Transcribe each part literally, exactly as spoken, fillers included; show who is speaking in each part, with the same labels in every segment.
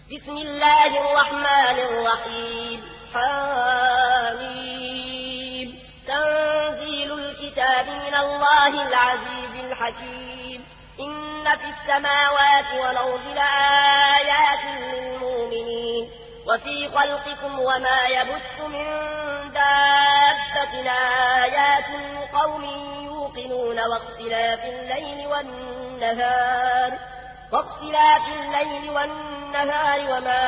Speaker 1: بسم الله الرحمن الرحيم. حميم. تنزيل الكتاب من الله العزيز الحكيم. إن في السماوات والأرض لآيات للمؤمنين وفي خلقكم وما يبث من دابة آيات لقوم يوقنون واختلاف الليل والنهار واختلاف الليل والنهار وما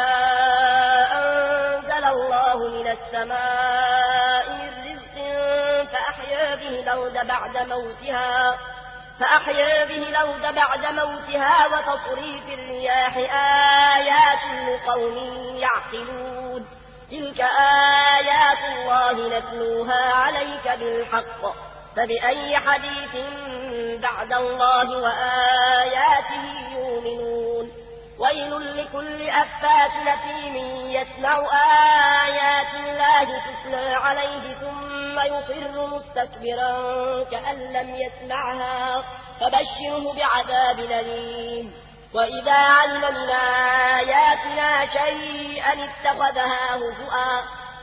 Speaker 1: أنزل الله من السماء من رزق فأحيا به الأرض بعد موتها فأحيا به الأرض بعد موتها وتصريف الرياح آيات لقوم يعقلون. تلك آيات الله نتلوها عليك بالحق فبأي حديث بعد الله وآياته يؤمنون. ويل لكل أفاك أثيم يسمع آيات الله تتلى عليه ثم يصر مستكبرا كأن لم يسمعها فبشره بعذاب أليم. وإذا علم من آياتنا شيئا اتخذها هزؤا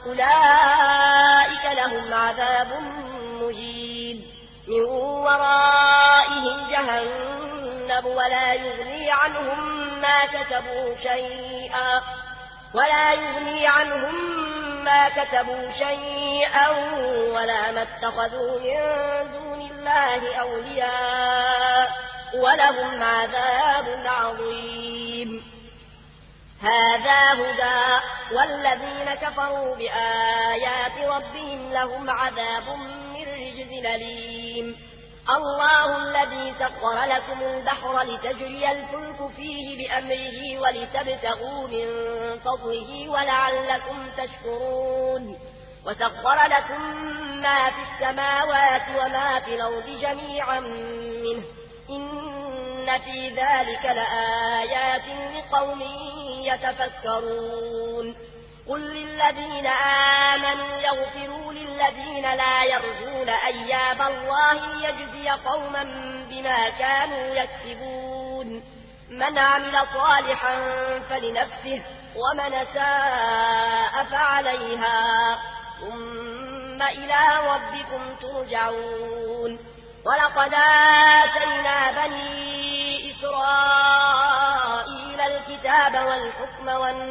Speaker 1: أولئك لهم عذاب مهين من ورائهم جهنم ولا يغني عنهم ما كسبوا شيئا ولا يغني عنهم ما كسبوا شيئا ولا ما اتخذوا من دون الله أولياء ولهم عذاب عظيم. هذا هدى والذين كفروا بآيات ربهم لهم عذاب من رجز أليم. الله الذي سخر لكم البحر لتجري الفلك فيه بأمره ولتبتغوا من فضله ولعلكم تشكرون. وسخر لكم ما في السماوات وما في الأرض جميعا منه إن في ذلك لآيات لقوم يتفكرون. قل للذين آمنوا يغفروا للذين لا يرجون أيام الله ليجزي قوما بما كانوا يكسبون. من عمل صالحا فلنفسه ومن ساء فعليها ثم إلى ربكم ترجعون. ولقد آتينا بني إسرائيل الكتاب والحكم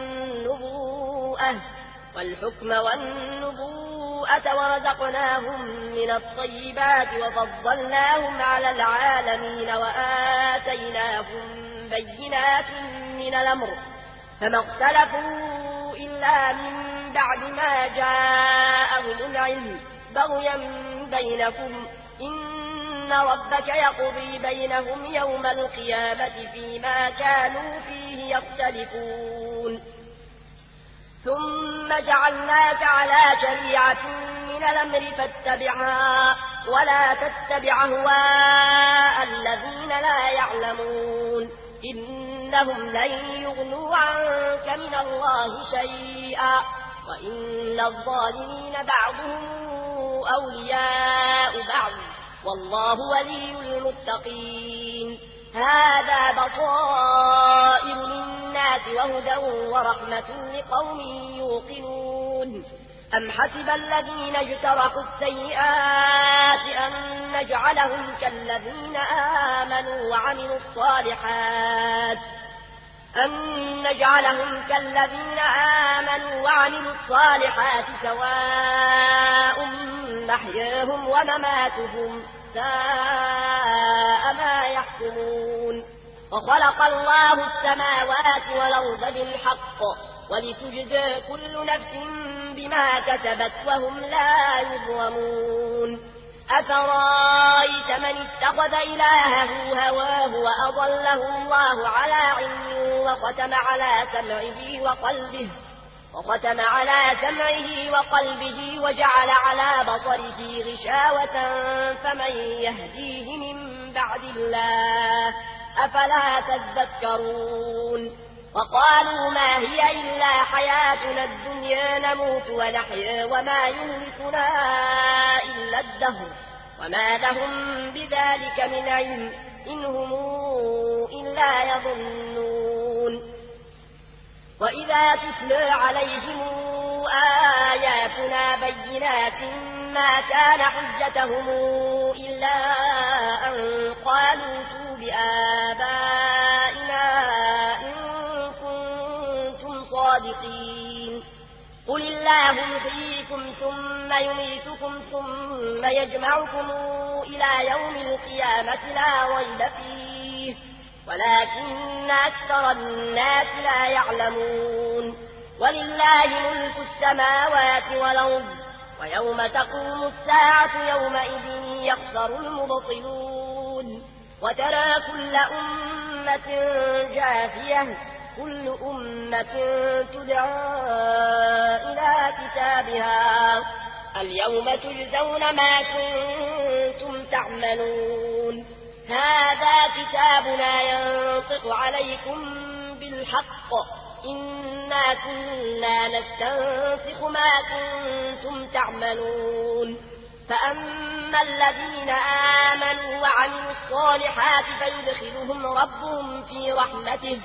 Speaker 1: والنبوءة والحكم والنبوءة ورزقناهم من الطيبات وفضلناهم على العالمين وآتيناهم بينات من الأمر فما اختلفوا إلا من بعد ما جاءهم العلم بغيا بينكم إن ربك يقضي بينهم يوم القيامة فيما كانوا فيه يختلفون. ثم جعلناك على شريعة من الأمر فاتبعها ولا تتبع أهواء الذين لا يعلمون إنهم لن يغنوا عنك من الله شيئا وإن الظالمين بعضهم أولياء بعض والله ولي المتقين. هذا بصائر للناس وهدى ورحمة لقوم يوقنون. أم حسب الذين اجترحوا السيئات أن نجعلهم كالذين آمنوا وعملوا الصالحات أن نجعلهم كالذين آمنوا وعملوا الصالحات سواء محياهم ومماتهم ساء ما يحكمون. وخلق الله السماوات والأرض بالحق ولتجزى كل نفس بما كسبت وهم لا يظلمون. أفرايت من اتخذ إلهه هواه وأضله الله على علم وختم على سمعه وقلبه وختم على سمعه وقلبه وجعل على بصره غشاوة فمن يهديه من بعد الله أفلا تذكرون. وقالوا ما هي إلا حياتنا الدنيا نموت ونحيا وما يهلكنا إلا الدهر وما لهم بذلك من علم إن هم إلا يظنون. وإذا تتلى عليهم آياتنا بينات ما كان حجتهم إلا أن قالوا ائتوا بآبائنا إن كنتم صادقين قل الله يحييكم ثم يميتكم ثم يجمعكم إلى يوم القيامة لا ريب فيه ولكن أكثر الناس لا يعلمون ولله ملك السماوات والأرض ويوم تقوم الساعة يومئذ يخسر المبطلون وترى كل أمة جاثية كل أمة تدعى إلى كتابها اليوم تجزون ما كنتم تعملون هذا كتابنا ينطق عليكم بالحق إنا كنا نستنسخ ما كنتم تعملون فأما الذين آمنوا وعملوا الصالحات فيدخلهم ربهم في رحمته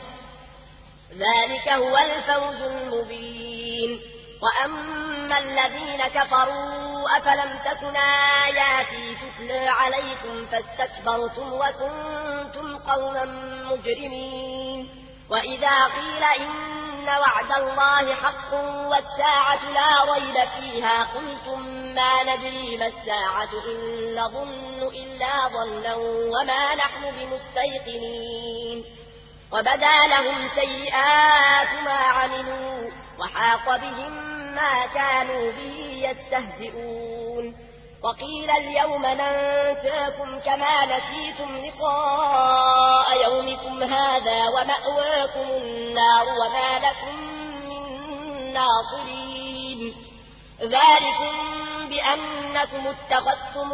Speaker 1: ذلك هو الفوز المبين وأما الذين كفروا أفلم تكن آياتي تتلى عليكم فاستكبرتم وكنتم قوما مجرمين وإذا قيل إن وعد الله حق والساعة لا ريب فيها قلتم ما ندري ما الساعة إن نظن إلا ظنا وما نحن بمستيقنين وبدا لهم سيئات ما عملوا وحاق بهم ما كانوا به يستهزئون وقيل اليوم ننساكم كما نسيتم لقاء يومكم هذا ومأواكم النار وما لكم من ناصرين ذلكم بأنكم اتخذتم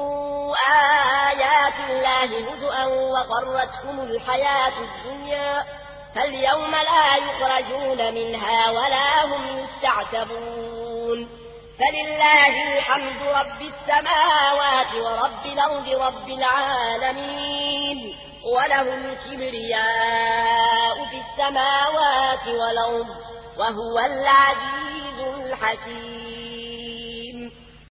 Speaker 1: آيات الله هزؤا وغرتكم الحياة الدنيا فاليوم لا يخرجون منها ولا هم يستعتبون فلله الحمد رب السماوات ورب الأرض رب العالمين وله الكبرياء في السماوات والأرض وهو العزيز الحكيم